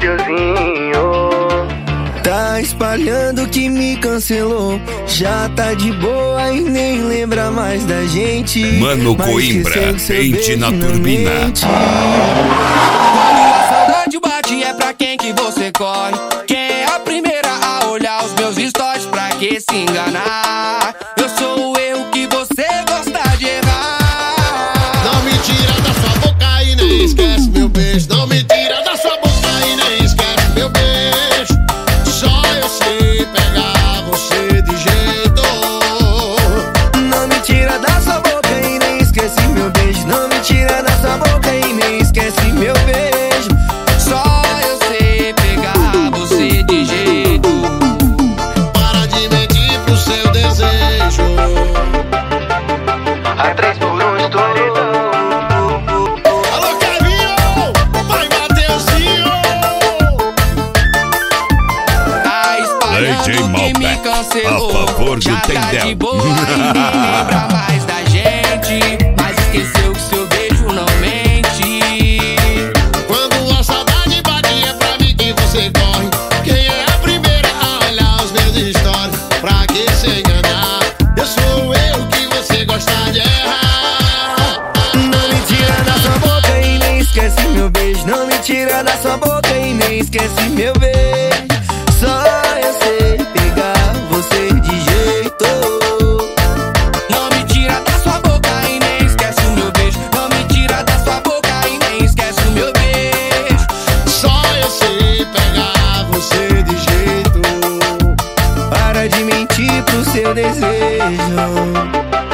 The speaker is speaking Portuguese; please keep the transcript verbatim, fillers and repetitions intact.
videozinho. Tá espalhando que me cancelou, já tá de boa e nem lembra mais da gente. Mano Coimbra, pente na turbina. Quando a saudade bate é pra quem que você corre. Quem é a primeira a olhar os meus stories, pra que se enganar? Eu sou o erro que você gosta de errar. Não me tira da sua boca e nem esquece meu beijo. Não me tira da sua boca e nem esquece meu beijo. Só eu sei pegar você de jeito. Não me tira da sua boca e nem esquece meu beijo. Não me tira da sua boca e nem esquece meu beijo. Só eu sei pegar você de jeito. Para de mentir pro seu desejo. A três por um estourou. Alô, Carinho! Vai, Mateuzinho! Tá espalhando D J que me Malbec, cancelou. a favor do Já tá Tendel. de boa e nem lembra mais da gente. Mas esqueceu que seu beijo não mente. Quando a saudade bate é pra mim que você corre. Quem é a primeira a olhar os meus stories? Pra que se enganar? Eu sou o erro que você gosta de errar. Não me tira da sua boca e nem esquece meu beijo. Não me tira da sua boca e nem esquece meu beijo. Só eu sei pegar você de jeito. Não me tira da sua boca e nem esquece o meu beijo. Não me tira da sua boca e nem esquece o meu beijo. Só eu sei pegar você de jeito. Para de mentir pro seu desejo.